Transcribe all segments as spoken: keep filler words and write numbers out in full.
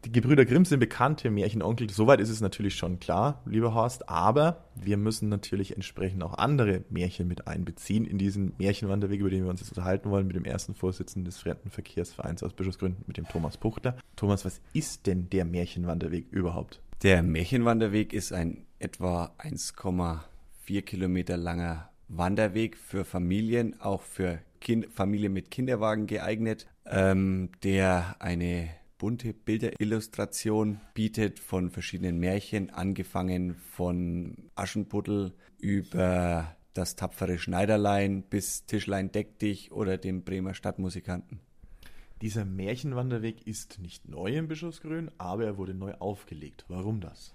Die Gebrüder Grimm sind bekannte Märchenonkel, soweit ist es natürlich schon klar, lieber Horst, aber wir müssen natürlich entsprechend auch andere Märchen mit einbeziehen in diesen Märchenwanderweg, über den wir uns jetzt unterhalten wollen, mit dem ersten Vorsitzenden des Fremdenverkehrsvereins aus Bischofsgrün, mit dem Thomas Puchtler. Thomas, was ist denn der Märchenwanderweg überhaupt? Der Märchenwanderweg ist ein etwa eins Komma vier Kilometer langer Wanderweg für Familien, auch für kind, Familien mit Kinderwagen geeignet, ähm, der eine bunte Bilderillustration bietet von verschiedenen Märchen, angefangen von Aschenputtel über das tapfere Schneiderlein bis Tischlein deck dich oder dem Bremer Stadtmusikanten. Dieser Märchenwanderweg ist nicht neu in Bischofsgrün, aber er wurde neu aufgelegt. Warum das?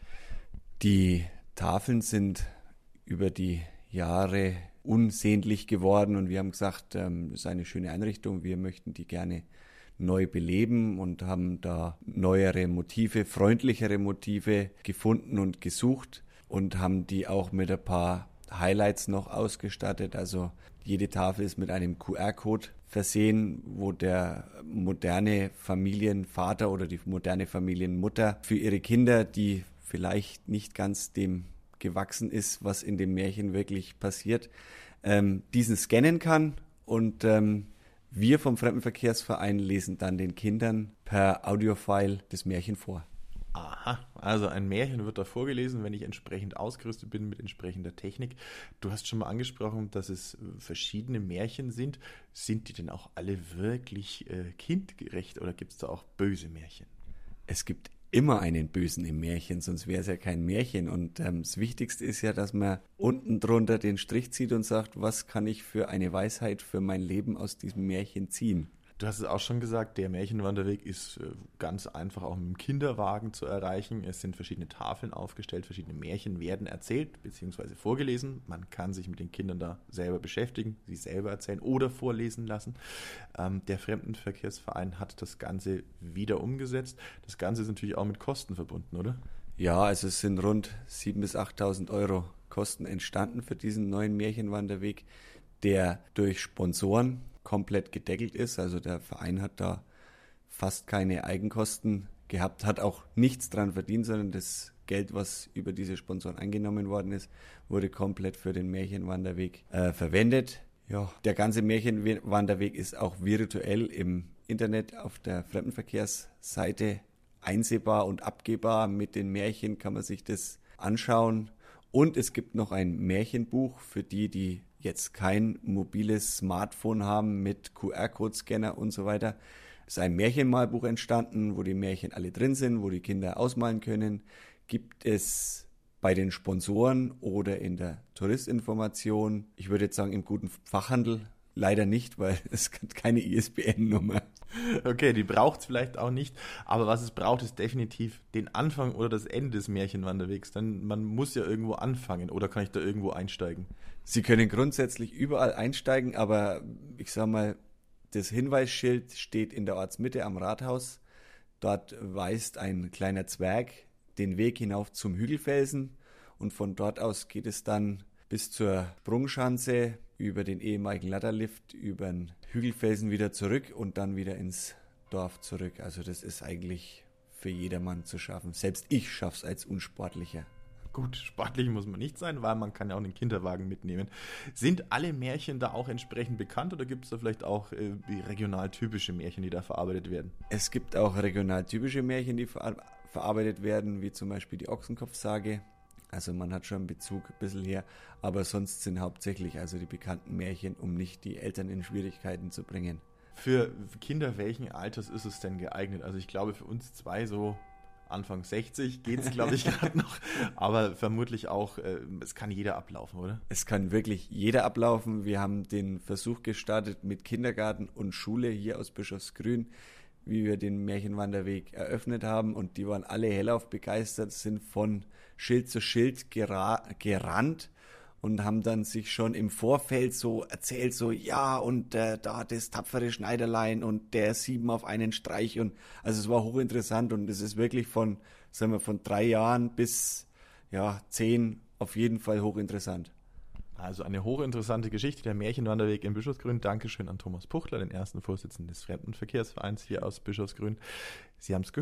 Die Tafeln sind über die Jahre unsehnlich geworden und wir haben gesagt, ähm, das ist eine schöne Einrichtung, wir möchten die gerne neu beleben und haben da neuere Motive, freundlichere Motive gefunden und gesucht und haben die auch mit ein paar Highlights noch ausgestattet. Also jede Tafel ist mit einem Q R-Code versehen, wo der moderne Familienvater oder die moderne Familienmutter für ihre Kinder, die vielleicht nicht ganz dem gewachsen ist, was in dem Märchen wirklich passiert, ähm, diesen scannen kann und ähm, wir vom Fremdenverkehrsverein lesen dann den Kindern per Audiofile das Märchen vor. Aha, also ein Märchen wird da vorgelesen, wenn ich entsprechend ausgerüstet bin mit entsprechender Technik. Du hast schon mal angesprochen, dass es verschiedene Märchen sind. Sind die denn auch alle wirklich äh, kindgerecht oder gibt es da auch böse Märchen? Es gibt immer einen Bösen im Märchen, sonst wäre es ja kein Märchen. Und ähm, das Wichtigste ist ja, dass man unten drunter den Strich zieht und sagt, was kann ich für eine Weisheit für mein Leben aus diesem Märchen ziehen? Du hast es auch schon gesagt, der Märchenwanderweg ist ganz einfach auch mit dem Kinderwagen zu erreichen. Es sind verschiedene Tafeln aufgestellt, verschiedene Märchen werden erzählt bzw. vorgelesen. Man kann sich mit den Kindern da selber beschäftigen, sie selber erzählen oder vorlesen lassen. Ähm, der Fremdenverkehrsverein hat das Ganze wieder umgesetzt. Das Ganze ist natürlich auch mit Kosten verbunden, oder? Ja, also es sind rund siebentausend bis achttausend Euro Kosten entstanden für diesen neuen Märchenwanderweg, der durch Sponsoren komplett gedeckelt ist. Also der Verein hat da fast keine Eigenkosten gehabt, hat auch nichts dran verdient, sondern das Geld, was über diese Sponsoren eingenommen worden ist, wurde komplett für den Märchenwanderweg äh, verwendet. Ja, der ganze Märchenwanderweg ist auch virtuell im Internet auf der Fremdenverkehrsseite einsehbar und abgehbar. Mit den Märchen kann man sich das anschauen. Und es gibt noch ein Märchenbuch für die, die jetzt kein mobiles Smartphone haben mit Q R-Code-Scanner und so weiter. Es ist ein Märchenmalbuch entstanden, wo die Märchen alle drin sind, wo die Kinder ausmalen können. Gibt es bei den Sponsoren oder in der Touristinformation, ich würde jetzt sagen im guten Fachhandel, leider nicht, weil es gibt keine I S B N-Nummer. Okay, die braucht es vielleicht auch nicht, aber was es braucht, ist definitiv den Anfang oder das Ende des Märchenwanderwegs. Denn man muss ja irgendwo anfangen, oder kann ich da irgendwo einsteigen? Sie können grundsätzlich überall einsteigen, aber ich sag mal, das Hinweisschild steht in der Ortsmitte am Rathaus. Dort weist ein kleiner Zwerg den Weg hinauf zum Hügelfelsen und von dort aus geht es dann bis zur Sprungschanze, über den ehemaligen Ladderlift, über den Hügelfelsen wieder zurück und dann wieder ins Dorf zurück. Also das ist eigentlich für jedermann zu schaffen. Selbst ich schaffe es als Unsportlicher. Gut, sportlich muss man nicht sein, weil man kann ja auch den Kinderwagen mitnehmen. Sind alle Märchen da auch entsprechend bekannt oder gibt es da vielleicht auch äh, regional typische Märchen, die da verarbeitet werden? Es gibt auch regional typische Märchen, die ver- verarbeitet werden, wie zum Beispiel die Ochsenkopfsage. Also man hat schon einen Bezug ein bisschen her, aber sonst sind hauptsächlich also die bekannten Märchen, um nicht die Eltern in Schwierigkeiten zu bringen. Für Kinder welchen Alters ist es denn geeignet? Also ich glaube für uns zwei so Anfang sechzig geht es, glaube ich, gerade noch, aber vermutlich auch, äh, es kann jeder ablaufen, oder? Es kann wirklich jeder ablaufen. Wir haben den Versuch gestartet mit Kindergarten und Schule hier aus Bischofsgrün, wie wir den Märchenwanderweg eröffnet haben und die waren alle hellauf begeistert, sind von Schild zu Schild gera- gerannt und haben dann sich schon im Vorfeld so erzählt, so ja und äh, da das tapfere Schneiderlein und der sieben auf einen Streich und also es war hochinteressant und es ist wirklich von, sagen wir, von drei Jahren bis ja zehn auf jeden Fall hochinteressant. Also eine hochinteressante Geschichte, der Märchenwanderweg in Bischofsgrün. Dankeschön an Thomas Puchtler, den ersten Vorsitzenden des Fremdenverkehrsvereins hier aus Bischofsgrün. Sie haben es gehört.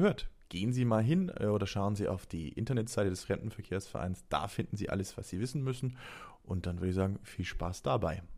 gehen Sie mal hin äh, oder schauen Sie auf die Internetseite des Fremdenverkehrsvereins. Da finden Sie alles, was Sie wissen müssen. Und dann würde ich sagen, viel Spaß dabei.